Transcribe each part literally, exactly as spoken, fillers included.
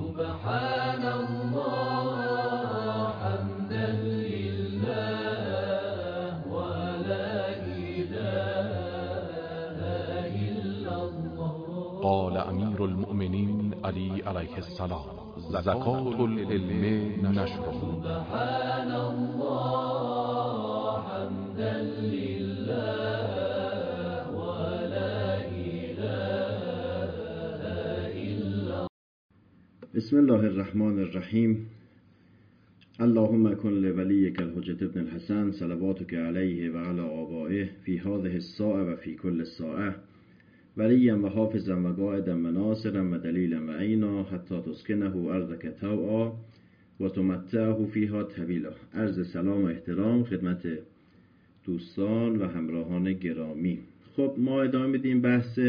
سبحان الله حمدا لله ولا إله إلا الله. قال امیر المؤمنین علی علیه السلام: زکات العلم نشره. سبحان الله حمدا لله ولا إله إلا. بسم الله الرحمن الرحیم. اللهم کن لولیک الحجة ابن الحسن صلواتک علیه و علی آبائه فی هذه الساعة و فی کل ساعة ولیا و حافظا و قائدا و ناصرا و دلیلا و عینا حتی تسکنه ارضک طوعا و تمتعه فیها طویلا. عرض سلام و احترام خدمت دوستان و همراهان گرامی. خب ما ادامه میدیم بحث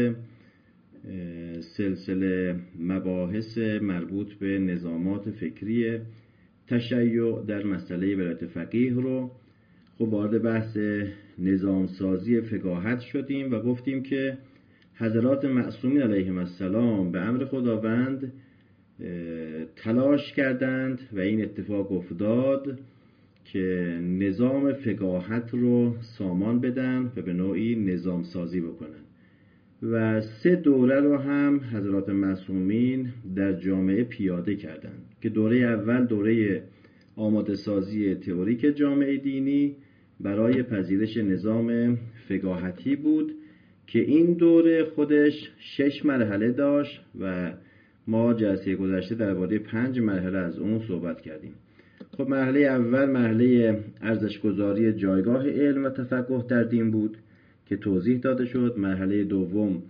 سلسله مباحث مربوط به نظامات فکری تشیع در مسئله ولایت فقیه رو. خب وارد بحث نظام سازی فقاهت شدیم و گفتیم که حضرات معصومین علیهم السلام به امر خداوند تلاش کردند و این اتفاق افتاد که نظام فقاهت رو سامان بدن و به نوعی نظام سازی بکنن و سه دوره رو هم حضرات معصومین در جامعه پیاده کردند که دوره اول دوره آماده سازی تئوریک جامعه دینی برای پذیرش نظام فقاهتی بود که این دوره خودش شش مرحله داشت و ما جلسه گذشته درباره پنج مرحله از اون صحبت کردیم. خب مرحله اول مرحله ارزش‌گذاری جایگاه علم و تفقه در دین بود که توضیح داده شد. مرحله دوم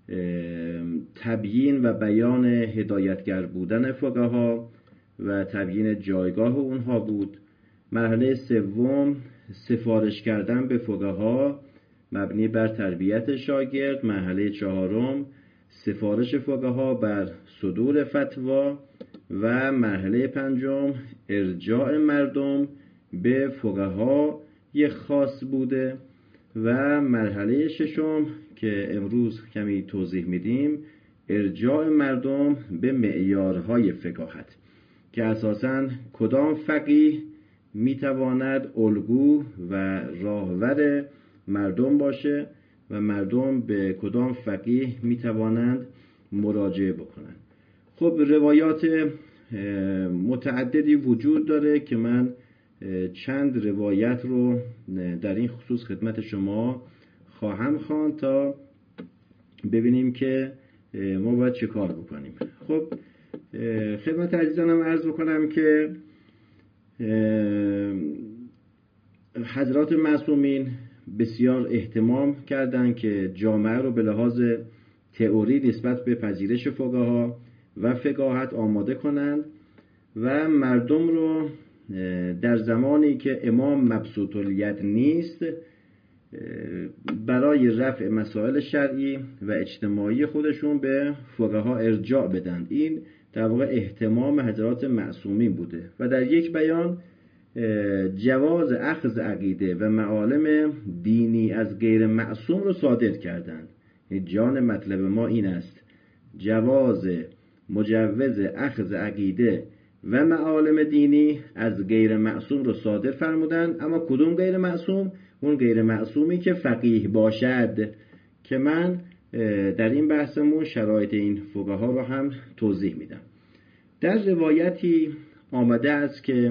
تبیین و بیان هدایتگر بودن فقها و تبیین جایگاه اونها بود. مرحله سوم سفارش کردن به فقها مبنی بر تربیت شاگرد. مرحله چهارم سفارش فقها بر صدور فتوا و مرحله پنجم ارجاع مردم به فقها یک خاص بوده و مرحله ششم که امروز کمی توضیح میدیم ارجاع مردم به معیارهای فقاهت که اساساً کدام فقیه میتواند الگو و راهبر مردم باشه و مردم به کدام فقیه میتوانند مراجعه بکنند. خب روایات متعددی وجود داره که من چند روایت رو در این خصوص خدمت شما خواهم خواند تا ببینیم که ما باید چه کار بکنیم. خب خدمت عزیزانم عرض بکنم که حضرات معصومین بسیار اهتمام کردند که جامعه رو به لحاظ تئوری نسبت به پذیرش فقها و فقاهت آماده کنند و مردم رو در زمانی که امام مبسوط الید نیست برای رفع مسائل شرعی و اجتماعی خودشون به فقها ارجاع بدند. این در واقع اهتمام حضرات معصومین بوده و در یک بیان جواز اخذ عقیده و معالم دینی از غیر معصوم رو صادر کردند. جان مطلب ما این است: جواز مجوز اخذ عقیده و معالم دینی از غیر معصوم رو صادر فرمودند. اما کدوم غیر معصوم؟ اون غیر معصومی که فقیه باشد که من در این بحثمون شرایط این فقها رو هم توضیح میدم. در روایتی آمده است که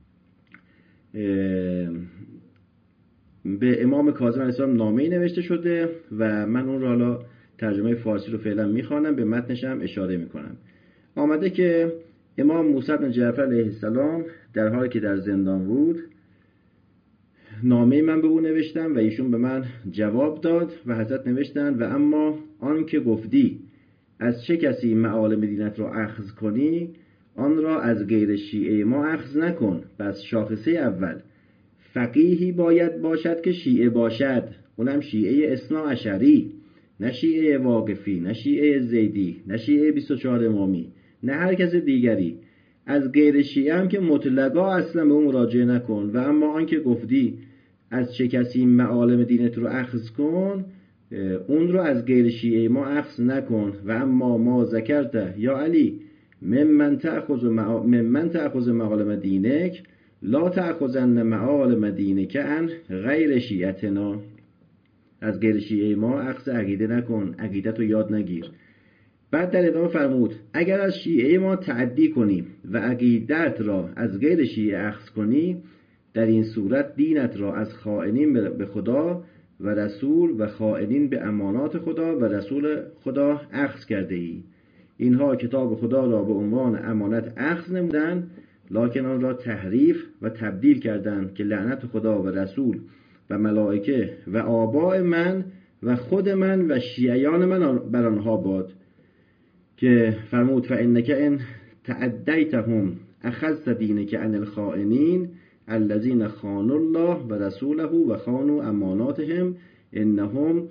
به امام کاظم علیه السلام نامه‌ای نوشته شده و من اون رو حالا ترجمه فارسی رو فعلا میخوانم، به متنش هم اشاره میکنم. آمده که امام موسی بن جعفر علیه السلام در حالی که در زندان بود نامه من به او نوشتم و ایشون به من جواب داد و حضرت نوشتند: و اما آن که گفتی از چه کسی معالم دینت را اخذ کنی آن را از غیر شیعه ما اخذ نکن. پس شاخصه اول فقیهی باید باشد که شیعه باشد، اونم شیعه اثنا عشری، نه شیعه واقفی، نه شیعه زیدی، نه شیعه بیست و چهار امامی، نه هر کس دیگری. از غیر شیعه هم که مطلقا اصلا به اون مراجعه نکن. و اما آن که گفتی از چه کسی معالم دینت رو اخذ کن اون رو از غیر شیعه ما اخذ نکن. و اما ما ذکرت یا علی ممن تأخذ مع... ممن تأخذ معالم دینک لا تأخذن معالم دینک عن غیر شیعتنا. از غیر شیعه ما اخذ عقیده نکن، عقیدت رو یاد نگیر. بعد در ادامه فرمود اگر از شیعه ما تعدی کنی و عقیدت را از غیر شیعه اخذ کنی، در این صورت دینت را از خائنین به خدا و رسول و خائنین به امانات خدا و رسول خدا اخذ کرده ای. اینها کتاب خدا را به عنوان امانت اخذ نمودند، لکن آن را تحریف و تبدیل کردند که لعنت خدا و رسول و ملائکه و آباء من و خود من و شیعیان من بر آنها باد. که فرمود فانک ان تعدیتهم اخذت دینک عن الخائنین الذين خانوا الله و رسوله و خانوا اماناتهم انهم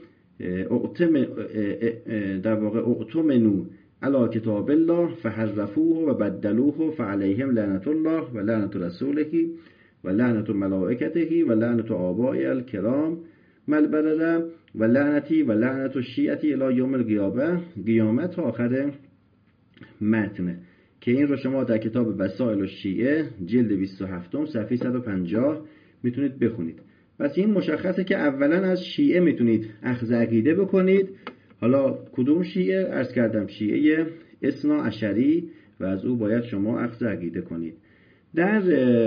در واقع اؤتمنوا علی کتاب الله فحرفوه و بدلوه فعلیهم لعنت الله و لعنت رسوله و لعنت ملائکته و لعنت آباء الکرام البرره و لعنتی و لعنت الشیعه الی یوم القیامه. قیامت تا آخر متن که این رو شما در کتاب وسائل الشیعه جلد بیست و هفت صفحه صد و پنجاه میتونید بخونید. پس این مشخصه که اولا از شیعه میتونید اخذ عقیده بکنید. حالا کدوم شیعه؟ عرض کردم شیعه اثنا عشری و از او باید شما اخذ عقیده کنید. در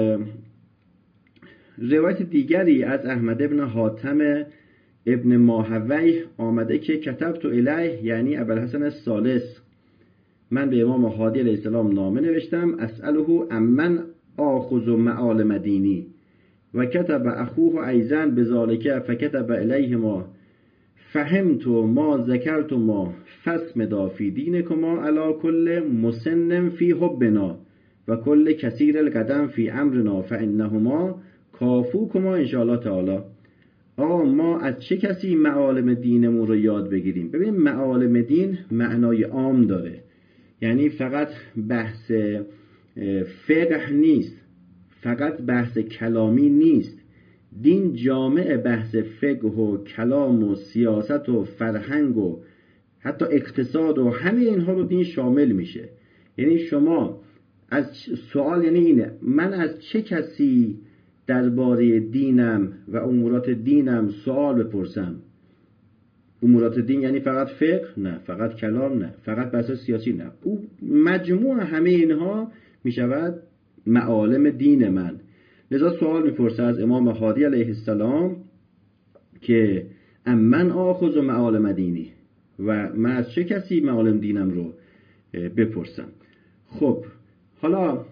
روایت دیگری از احمد ابن حاتم ابن ماهوی آمده که کتبت الیه یعنی ابوالحسن الثالث، من به امام هادی علیه السلام نامه نوشتم اسأله امن آخذ معالم دینی و کتب اخوه ایضا بذالک فکتب الیه ما فهمت ما ذکرت ما فاسمدا فی دینکما علی کل مسن فی حبنا و کل کثیر القدم فی امرنا فانهما کافوکما ان شاء الله تعالی. آقا ما از چه کسی معالم دینمون رو یاد بگیریم؟ ببین معالم دین معنای عام داره، یعنی فقط بحث فقه نیست، فقط بحث کلامی نیست. دین جامع بحث فقه و کلام و سیاست و فرهنگ و حتی اقتصاد و همه اینها رو دین شامل میشه. یعنی شما از سوال یعنی اینه من از چه کسی درباره دینم و امورات دینم سوال بپرسم؟ امورات دین یعنی فقط فقه؟ نه. فقط کلام؟ نه. فقط بحث سیاسی؟ نه. او مجموع همه اینها میشود معالم دین من. لذا سوال میپرسه از امام هادی علیه السلام که امن آخذ و معالم دینی، و من از چه کسی معالم دینم رو بپرسم؟ خب حالا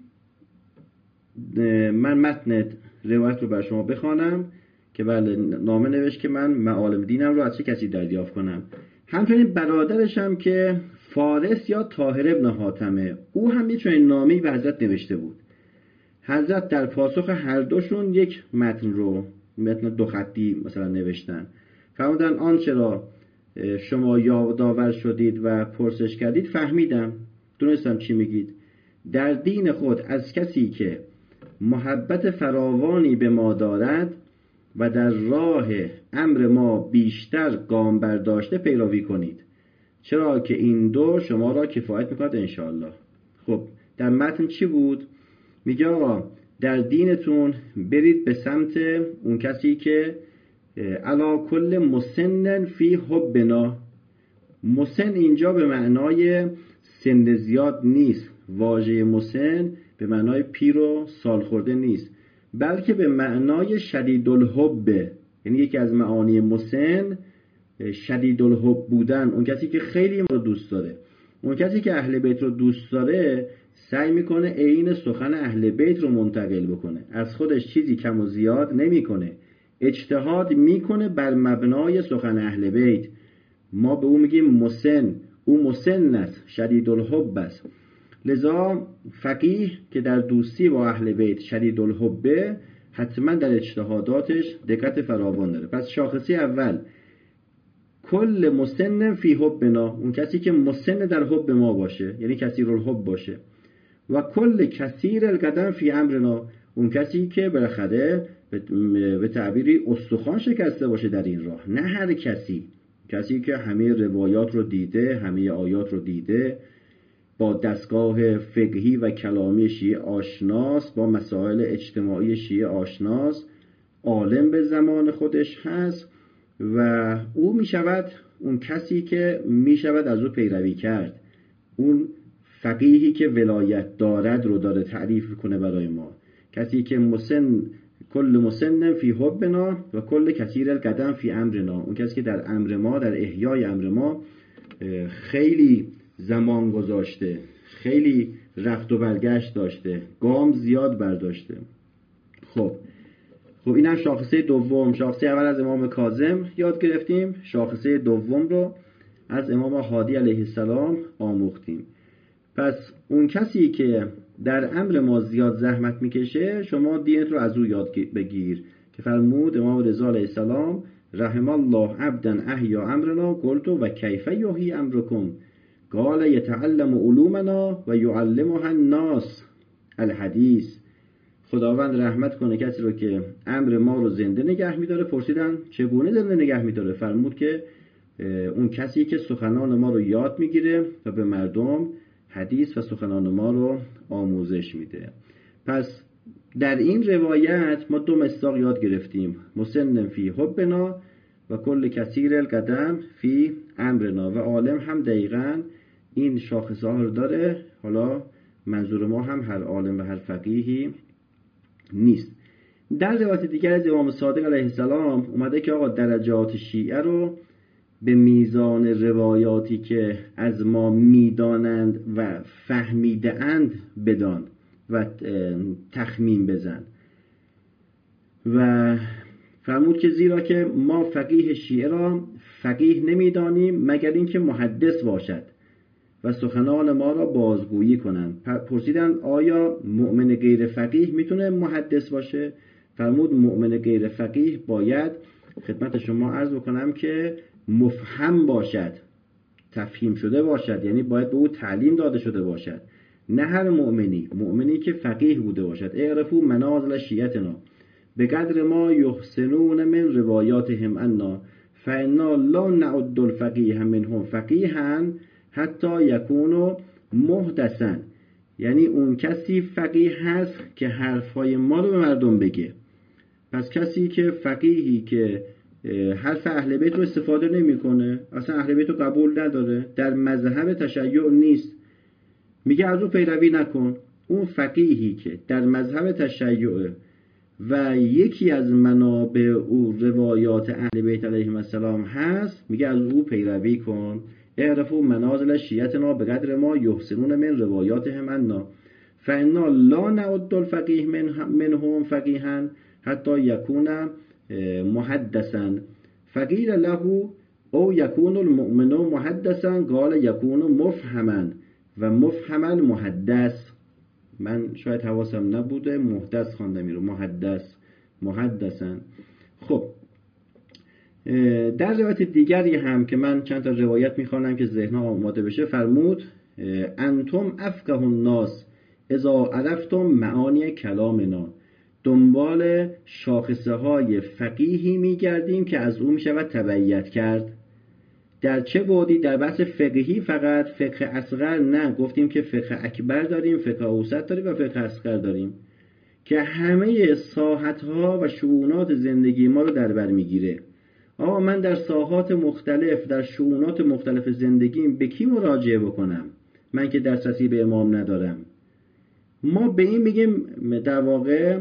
من متن روایت رو بر شما بخوانم که بله نامه نوشت که من معالم دینم رو از چه کسی دریافت کنم. همچنین برادرش هم که فارس یا طاهر ابن حاتمه، او هم یه چنین نامه‌ای به حضرت نوشته بود. حضرت در پاسخ هر دوشون یک متن رو متن دو خطی مثلا نوشتن. فرمودن آنچه را شما یادآور شدید و پرسش کردید فهمیدم، دونستم چی میگید. در دین خود از کسی که محبت فراوانی به ما دارد و در راه امر ما بیشتر گام برداشته پیروی کنید، چرا که این دو شما را کفایت میکند انشاءالله. خب در متن چی بود؟ میگه آقا در دینتون برید به سمت اون کسی که علا کل مسنن فی حبنا. مسن اینجا به معنای سن زیاد نیست، واژه مسن به معنای پیر و سال خورده نیست، بلکه به معنای شدید الحب. یعنی یکی از معانی مسن شدید الحب بودن، اون کسی که خیلی ما رو دوست داره. اون کسی که اهل بیت رو دوست داره سعی میکنه عین سخن اهل بیت رو منتقل بکنه، از خودش چیزی کم و زیاد نمیکنه، اجتهاد میکنه بر مبنای سخن اهل بیت. ما به او میگیم مسن، او مسن است، شدید الحب است. لذا فقیه که در دوستی با اهل بیت شدید الحبه، حتما در اجتهاداتش دقت فراوان داره. پس شاخصی اول کل مسن فی حبنا، اون کسی که مسن در حب ما باشه، یعنی کثیر الحب باشه. و کل کثیر القدم فی امرنا، اون کسی که بالاخره به تعبیری استخوان شکسته باشه در این راه. نه هر کسی، کسی که همه روایات رو دیده، همه آیات رو دیده، با دستگاه فقهی و کلامی شیعه آشناست، با مسائل اجتماعی شیعه آشناست، عالم به زمان خودش هست و او می شود اون کسی که می شود از او پیروی کرد. اون فقیهی که ولایت دارد رو داره تعریف کنه برای ما. کسی که مسن کل مسن فی حبنا و کل کثیر القدم فی امرنا، اون کسی که در امر ما، در احیای امر ما خیلی زمان گذاشته، خیلی رفت و برگشت داشته، گام زیاد برداشته. خب خب این هم شاخصه دوم. شاخصه اول از امام کاظم یاد گرفتیم، شاخصه دوم رو از امام هادی علیه السلام آموختیم. پس اون کسی که در امر ما زیاد زحمت میکشه، شما دینت رو از او یاد بگیر که فرمود امام رضا علیه السلام رحم الله عبدا احیا امرنا قلت و کیف یحیی امرکم قال یتعلم علومنا و یعلمها الناس الحدیث. خداوند رحمت کنه کسی رو که امر ما رو زنده نگه میداره. پرسیدن چگونه زنده نگه میداره؟ فرمود که اون کسی که سخنان ما رو یاد میگیره و به مردم حدیث و سخنان ما رو آموزش میده. پس در این روایت ما دو مصداق یاد گرفتیم، مسن فی حبنا و کل کثیر القدم فی امرنا، و عالم هم دقیقاً این شاخصه ها رو داره. حالا منظور ما هم هر عالم و هر فقیهی نیست. در روایت دیگر از امام صادق علیه السلام اومده که آقا درجات شیعه رو به میزان روایاتی که از ما میدانند و فهمیده اند بدان و تخمین بزن. و فرمود که زیرا که ما فقیه شیعه را فقیه نمیدانیم مگر اینکه محدث باشد و سخنان ما را بازگویی کنند. پرسیدن آیا مؤمن غیر فقیه میتونه محدث باشه؟ فرمود مؤمن غیر فقیه باید، خدمت شما عرض بکنم که مفهم باشد، تفهیم شده باشد، یعنی باید به او تعلیم داده شده باشد. نه هر مؤمنی، مؤمنی که فقیه بوده باشد. اعرفوا منازل شیعتنا به قدر ما یحسنون من روایاتهم انا فانا لا نعد الفقیه منهم فقیها حتی یکونوا محدثا. یعنی اون کسی فقیه هست که حرفای ما رو به مردم بگه. پس کسی که فقیهی که حرف اهل بیت رو استفاده نمیکنه، اصلا اهل بیت رو قبول نداره، در مذهب تشیع نیست، میگه از او پیروی نکن. اون فقیهی که در مذهب تشیع و یکی از منابع او روایات اهل بیت علیهم السلام هست، میگه از او پیروی کن. اعرفوا منازل شیعتنا به قدر ما یحسنون من روایاتهم انا فانا لا نعد الفقیه منهم فقیها حتی یکون محدثا فقیل له او یکون المؤمن محدثا قال یکون مفهما و مفهم المحدث. من شاید حواسم نبوده، محدث خواندم رو، محدث محدثا. خب در روایت دیگری هم که من چند تا روایت میخوانم که ذهنها آماده بشه، فرمود انتم افقه الناس اذا عرفتم معانی کلامنا. دنبال شاخصه های فقیهی میگردیم که از اون میشود تبعیت کرد. در چه بودی؟ در بحث فقهی فقط، فقه اصغر نه، گفتیم که فقه اکبر داریم، فقه اوسط داریم و فقه اصغر داریم که همه ساحتها و شؤونات زندگی ما رو در بر میگیره. آقا من در ساحات مختلف، در شؤونات مختلف زندگیم به کی مراجعه بکنم؟ من که دسترسی به امام ندارم. ما به این میگیم در واقع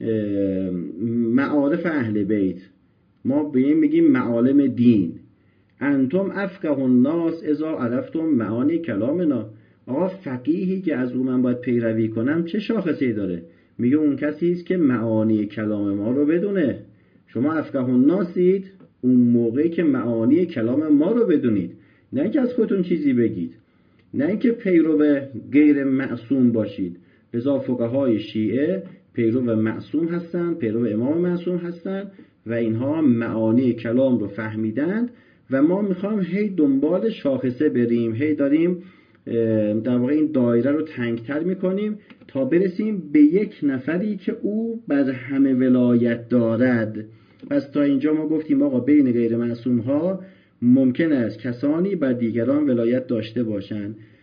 معارف اهل بیت، ما به این میگیم معالم دین. انتم افقه الناس اذا عرفتم معانی کلامنا. آقا فقیهی که از اون من باید پیروی کنم چه شاخصه‌ای داره؟ میگه اون کسی است که معانی کلام ما رو بدونه. شما افقه الناسید اون موقعی که معانی کلام ما رو بدونید، نه اینکه از خودتون چیزی بگید، نه اینکه پیرو غیر معصوم باشید. لذا فقهای شیعه پیرو معصوم هستند، پیرو امام معصوم هستند و اینها معانی کلام رو فهمیدند و ما میخوام هی دنبال شاخصه بریم، هی داریم در واقع این دایره رو تنگتر میکنیم تا برسیم به یک نفری که او بر همه ولایت دارد. پس تا اینجا ما گفتیم آقا بین غیر معصوم ها ممکن است کسانی بر دیگران ولایت داشته باشند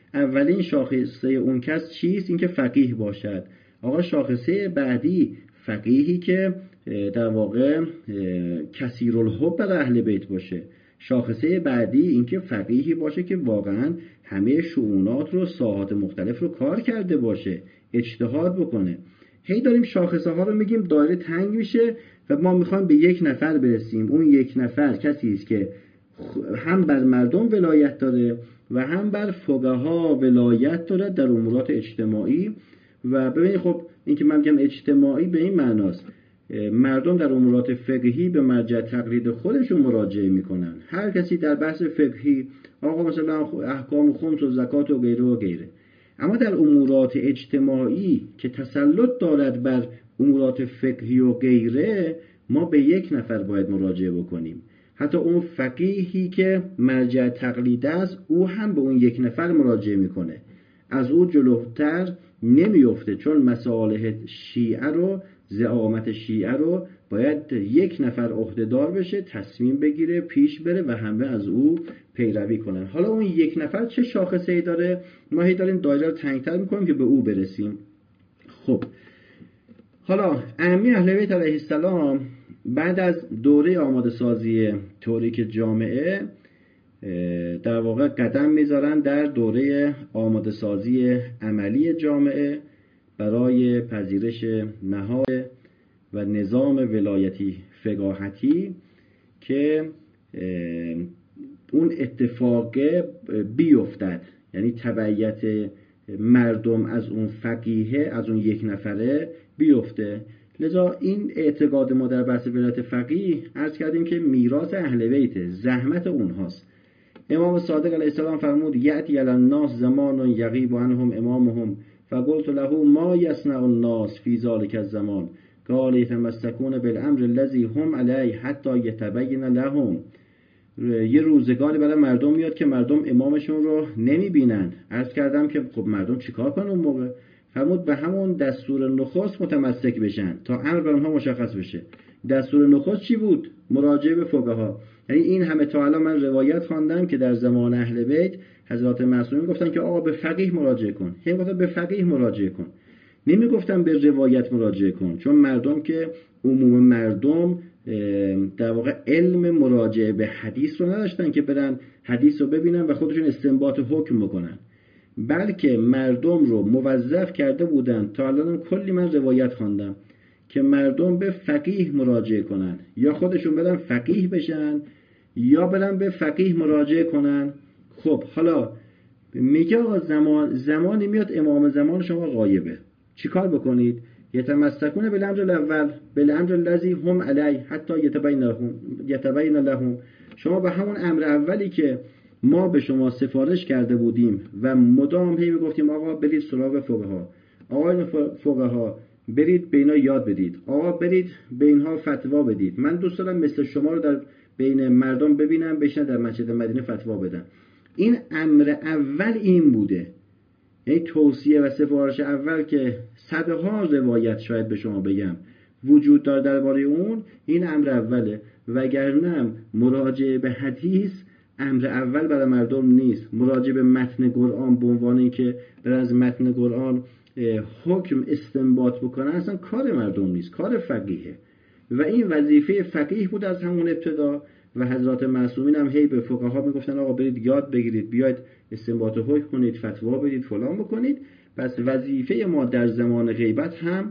اولین شاخصه اون کس چیست؟ اینکه فقیه باشد. آقا شاخصه بعدی فقیهی که در واقع کثیر الحب برای اهل بیت باشه. شاخصه بعدی اینکه فقیهی باشه که واقعا همه شؤونات رو، ساحات مختلف رو کار کرده باشه، اجتهاد بکنه. هی داریم شاخصه ها رو میگیم، دایره تنگ میشه و ما میخوایم به یک نفر برسیم. اون یک نفر کسی است که هم بر مردم ولایت داره و هم بر فقها ولایت داره در امورات اجتماعی. و ببینید خب این که من میگم اجتماعی به این معناست مردم در امورات فقهی به مرجع تقلید خودشون مراجعه میکنن. هر کسی در بحث فقهی آقا مثلا احکام خمس و زکات و غیره و غیره. اما در امورات اجتماعی که تسلط دارد بر امورات فقهی و غیره، ما به یک نفر باید مراجعه بکنیم. حتی اون فقیهی که مرجع تقلید است، او هم به اون یک نفر مراجعه میکنه، از او جلوتر نمیفته، چون مصالح شیعه رو، زعامت شیعه رو باید یک نفر عهدهدار بشه، تصمیم بگیره، پیش بره و همه از او پیروی کنن. حالا اون یک نفر چه شاخصه‌ای داره؟ ما هی داریم دایره رو تنگتر میکنیم که به او برسیم. خب حالا ائمه اهل بیت علیه السلام بعد از دوره آماده سازی توریک جامعه در واقع قدم میذارن در دوره آماده سازی عملی جامعه برای پذیرش نهاد و نظام ولایتی فقاهتی که اون اتفاق بیفتد، یعنی تبعیت مردم از اون فقیه، از اون یک نفره بیفته. لذا این اعتقاد ما در بحث ولایت فقیه عرض کردیم که میراث اهل بیت، زحمت اونهاست. امام صادق علیه السلام فرمود یأتی علی الناس زمان یغیب عنهم امامهم فقلت له ما یصنع الناس فی ذلک الزمان قال یتمسکون بالامر الذی هم علیه حتی یتبین لهم. یه روزگاری برای مردم میاد که مردم امامشون رو نمیبینن. عرض کردم که خب مردم چیکار کنن اون موقع؟ فرمود به همون دستور نخست متمسک بشن تا امر بر اونها مشخص بشه. دستور نخست چی بود؟ مراجعه به فقها. یعنی این همه تا الان من روایت خواندم که در زمان اهل بیت حضرات معصومین گفتن که آقا به فقیه مراجعه کن. هم گفتن به فقیه مراجعه کن، نمی گفتن به روایت مراجعه کن، چون مردم که عموم مردم در واقع علم مراجعه به حدیث رو نداشتن که برن حدیث رو ببینن و خودشون استنباط حکم بکنن، بلکه مردم رو موظف کرده بودن. تا الان کلی من روایت خواندم که مردم به فقیه مراجعه کنن، یا خودشون برن فقیه بشن یا برن به فقیه مراجعه کنن. خب حالا میگه آقا زمان زمانی میاد امام زمان شما غایبه، چیکار بکنید؟ یتمسکون بالامر الاول بالامر الذی هم علیه حتی یتبین لهم یتبین لهم. شما به همون امر اولی که ما به شما سفارش کرده بودیم و مدام هی میگفتیم آقا برید سراغ فقها، آقا فقها برید به اینا یاد بدید، آقا برید به اینها فتوا بدید. من دوست دارم مثل شما رو در بین مردم ببینم، بشن در مسجد مدینه فتوا بدن. این امر اول این بوده، یعنی توصیه و سفارش اول که صدها روایت شاید به شما بگم وجود داره درباره اون، این امر اوله. وگرنه مراجعه به حدیث امر اول برای مردم نیست. مراجعه به متن قرآن به عنوان اینکه برای از متن قرآن حکم استنباط بکنن اصلا کار مردم نیست، کار فقیهه. و این وظیفه فقیه بود از همون ابتدا. و حضرات معصومین هم هی به فقها میگفتن آقا برید یاد بگیرید، بیاید استنباط حکم کنید، فتوا بدید، فلان بکنید. پس وظیفه ما در زمان غیبت هم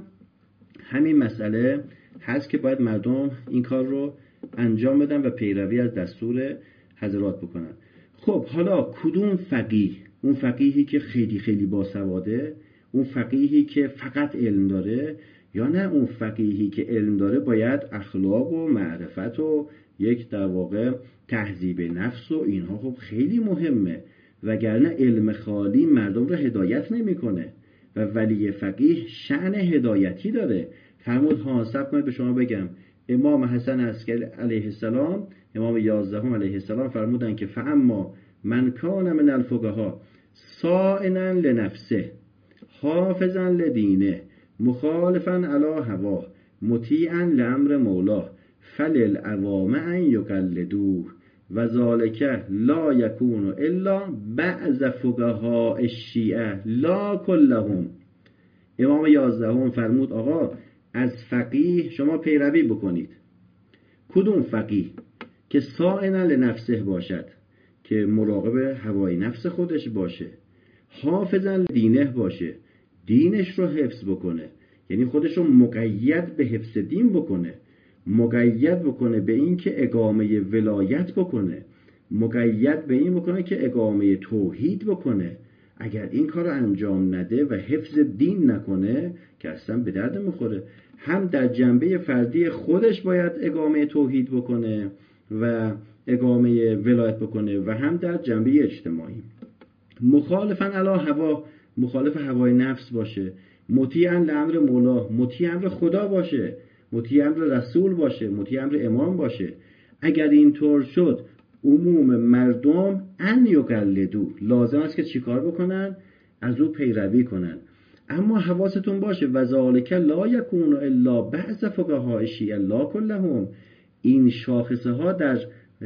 همین مسئله هست که باید مردم این کار رو انجام بدن و پیروی از دستور حضرات بکنن. خب حالا کدوم فقیه؟ اون فقیهی که خیلی خیلی باسواده، اون فقیهی که فقط علم داره، یا نه اون فقیهی که علم داره باید اخلاق و معرفت و یک در واقع تهذیب نفس و اینها خب خیلی مهمه، وگرنه علم خالی مردم رو هدایت نمیکنه. و ولی فقیه شأن هدایتی داره. فرمود ها صبر کنید به شما بگم، امام حسن عسکری علیه السلام، امام یازدهم علیه السلام فرمودن که فاما من کان من الفقها صائنا لنفسه حافظا لدینه مخالفا علی هواه مطیعا لامر مولاه فللعوام ان یقلدوه و ذالک لا یکون الا بعض فقهاء الشیعه لا کلهم. امام یازدهم فرمود آقا از فقیه شما پیروی بکنید. کدوم فقیه؟ که صائنا لنفسه باشد، که مراقب هوای نفس خودش باشه، حافظا دینه باشه، دینش رو حفظ بکنه، یعنی خودش رو مقید به حفظ دین بکنه، مقید بکنه به این که اقامه ولایت بکنه، مقید به این بکنه که اقامه توحید بکنه. اگر این کار رو انجام نده و حفظ دین نکنه که اصلا به درد میخوره. هم در جنبه فردی خودش باید اقامه توحید بکنه و اقامه ولایت بکنه و هم در جنبه اجتماعی. مخالفاً علی هوا، مخالف هوای نفس باشه، مطیعاً لامر مولا، مطیع امر خدا باشه، مطیع امر رسول باشه، مطیع امر امام باشه. اگر اینطور شد عموم مردم ان یقلدو، لازم است که چیکار بکنن؟ از او پیروی کنن. اما حواستون باشه و ذالک لا یکون الا بعض فقهاء شیعه لا کلهم. این شاخصه ها در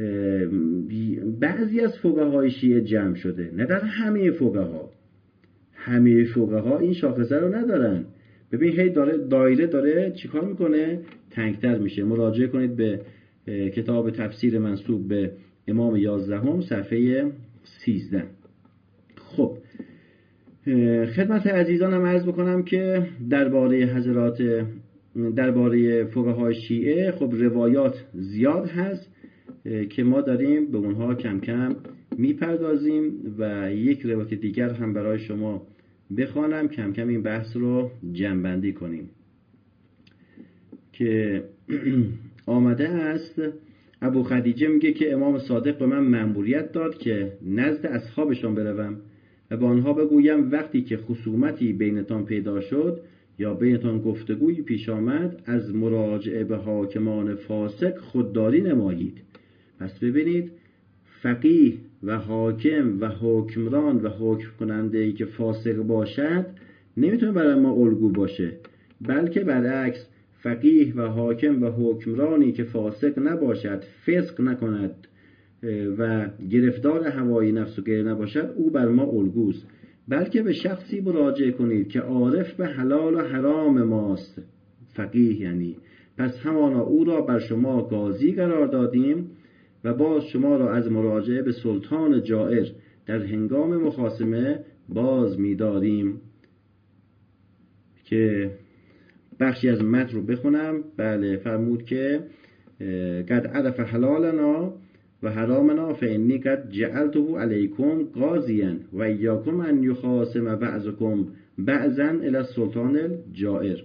بعضی از فقهای شیعه جمع شده، نه در همه فقها. همه فقها این شاخصه رو ندارن. ببین هی داره دایره داره چیکار میکنه؟ تنگتر میشه. مراجعه کنید به کتاب تفسیر منسوب به امام یازدهم صفحه سیزده. خب خدمت عزیزانم عرض بکنم که درباره حضرات درباره فقهای شیعه خب روایات زیاد هست که ما داریم به اونها کم کم میپردازیم و یک روایت دیگر هم برای شما بخوانم کم کم این بحث رو جمع‌بندی کنیم که آمده است. ابو خدیجه میگه که امام صادق به من مأموریت داد که نزد اصحابشان بروم و به آنها بگویم وقتی که خصومتی بینتان پیدا شد یا بینتان گفتگویی پیش آمد از مراجعه به حاکمان فاسق خودداری نمایید. پس ببینید فقیه و حاکم و حکمران و حکم کننده‌ای که فاسق باشد نمیتونه برای ما الگو باشه، بلکه برعکس فقیه و حاکم و حکمرانی که فاسق نباشد، فسق نکند و گرفتار هوای نفس و غیره نباشد، او بر ما الگوست. بلکه به شخصی مراجعه کنید که عارف به حلال و حرام ماست، فقیه یعنی. پس همانا او را بر شما قاضی قرار دادیم و باز شما را از مراجعه به سلطان جائر در هنگام مخاصمه باز می‌داریم. که بخشی از متن رو بخونم. بله فرمود که قد عرف حلالنا و حرامنا فانی قد جعلته علیکم قاضیا و ایاکم ان یخاصم بعضکم بعضا الی السلطان الجائر.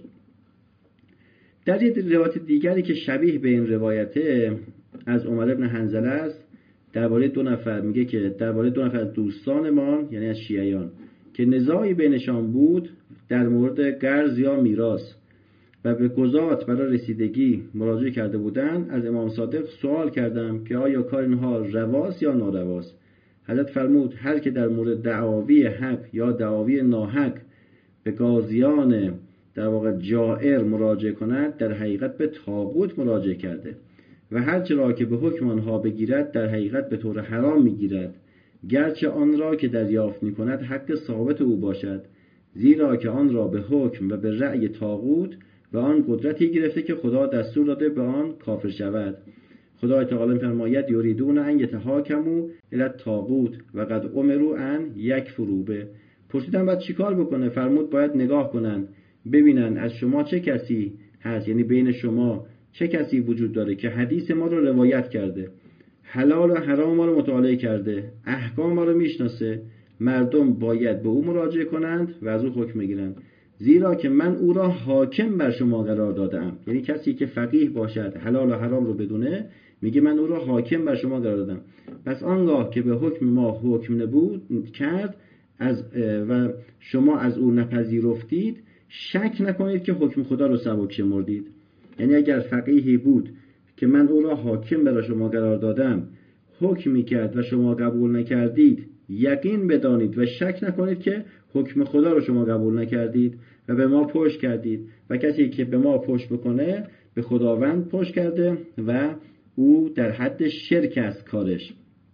در یک روایت دیگری که شبیه به این روایته از عمر بن حنظله است درباره دو نفر، میگه که درباره دو نفر دوستان ما یعنی از شیعیان که نزاعی بینشان بود در مورد قرض یا میراث و به قضات برای رسیدگی مراجعه کرده بودند، از امام صادق سوال کردم که آیا کار اینها رواست یا نارواست. حضرت فرمود هر که در مورد دعاوی حق یا دعاوی ناحق به قاضیان در واقع جائر مراجعه کند در حقیقت به طاغوت مراجعه کرده و هر چه را که به حکم آنها بگیرد در حقیقت به طور حرام میگیرد، گرچه آن را که دریافت میکند حق ثابت او باشد، زیرا که آن را به حکم و به رأی طاغوت و آن قدرتی گرفته که خدا دستور داده به آن کافر شود. خدای تعالی می‌فرماید یریدون ان یتحاکموا الی الطاغوت و قد امروا ان یکفروا به. پرسیدن بعد چیکار بکنه؟ فرمود باید نگاه کنن ببینن از شما چه کسی هست، یعنی بین شما چه کسی وجود داره که حدیث ما رو روایت کرده، حلال و حرام ما رو مطالعه کرده، احکام ما رو میشناسه. مردم باید به او مراجعه کنند و از او حکم بگیرند، زیرا که من او را حاکم بر شما قرار دادم. یعنی کسی که فقیه باشد، حلال و حرام رو بدونه، میگه من او را حاکم بر شما قرار دادم. پس آنگاه که به حکم ما حکم نبود کرد از و شما از او نپذیرفتید، شک نکنید که حکم خدا رو سبک شمردید. یعنی اگر فقیهی بود که من او را حاکم بر شما قرار دادم حکم میکرد و شما قبول نکردید، یقین بدانید و شک نکنید که حکم خدا رو شما قبول نکردید و به ما پشت کردید و کسی که به ما پشت بکنه به خداوند پشت کرده و او در حد شرک است کارش،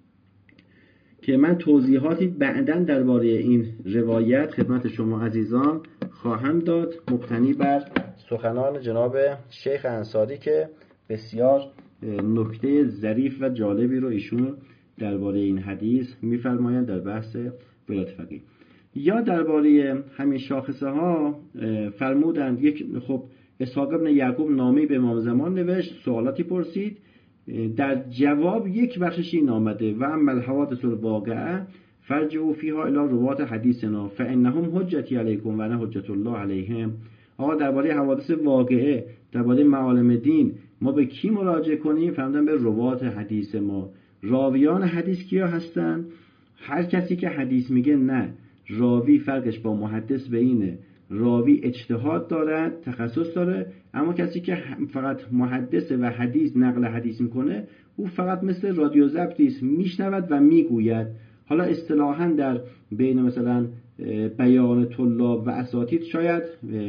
که من توضیحاتی بعداً درباره این روایت خدمت شما عزیزان خواهم داد، مبتنی بر سخنان جناب شیخ انصاری که بسیار نکته ظریف و جالبی رو ایشون درباره این حدیث می‌فرمایند در بحث ولایت فقیه. یا درباره همین شاخصه ها فرمودند، یک خب اسحاق ابن یعقوب نامه‌ای به امام زمان نوشت، سوالاتی پرسید، در جواب یک بخشش این آمده: و اما الحوادث الواقعه فرجعوا فیها الی روات حدیثنا فانهم حجتی علیکم و انا حجت الله علیهم. آقا درباره حوادث واقعه، درباره معالم دین ما به کی مراجعه کنیم؟ فرمودن به روات حدیث ما. راویان حدیث کیا هستن؟ هر کسی که حدیث میگه نه، راوی فرقش با محدث به اینه، راوی اجتهاد دارد، تخصص داره، اما کسی که فقط محدث و حدیث نقل حدیث میکنه او فقط مثل رادیو ضبطی است، میشنود و میگوید. حالا اصطلاحاً در بین مثلا بیان طلاب و اساتید شاید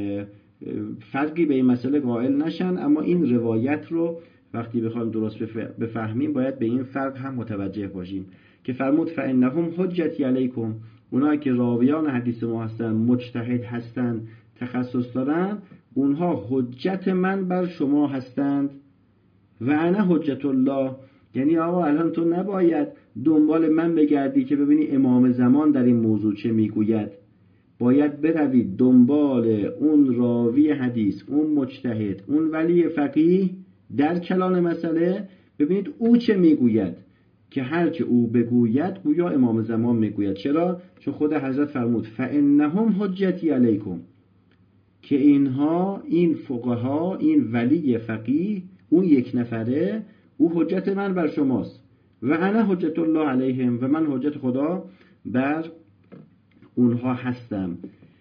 فرقی به این مسئله قائل نشن، اما این روایت رو وقتی بخوایم درست بفهمیم باید به این فرق هم متوجه باشیم که فرمود فانهم حجتی علیکم، اونایی که راویان حدیث ما هستن، مجتهد هستن، تخصص دارن، اونها حجت من بر شما هستند و انا حجت الله. یعنی آقا الان تو نباید دنبال من بگردی که ببینی امام زمان در این موضوع چه میگوید، باید بروید دنبال اون راوی حدیث، اون مجتهد، اون ولی فقیه در کلان مسئله، ببینید او چه میگوید، که هرچه او بگوید گویا امام زمان میگوید. چرا؟ چون خود حضرت فرمود فانهم حجتی علیکم، که اینها، این فقها، این ولی فقیه، اون یک نفره، او حجت من بر شماست و انا حجت الله علیهم، و من حجت خدا بر اونها هستم.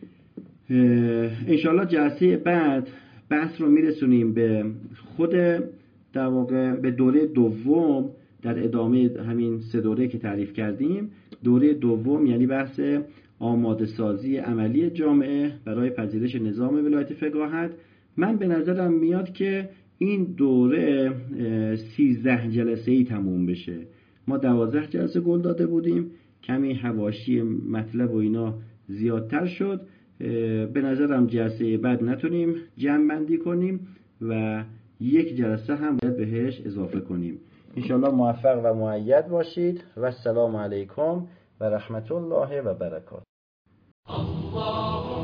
انشاءالله جلسه بعد بحث رو میرسونیم به خود در واقع به دوره دوم، در ادامه همین سه دوره که تعریف کردیم. دوره دوم یعنی بحث آماده سازی عملی جامعه برای پذیرش نظام ولایت فقاهت. من به نظرم میاد که این دوره سیزده جلسه ای تموم بشه. ما دوازده جلسه گل داده بودیم، کمی حواشی مطلب و اینا زیادتر شد. به نظرم جلسه بعد نتونیم جمع بندی کنیم و یک جلسه هم باید بهش اضافه کنیم. انشاءالله موفق و مؤید باشید و السلام علیکم و رحمت الله و برکاته.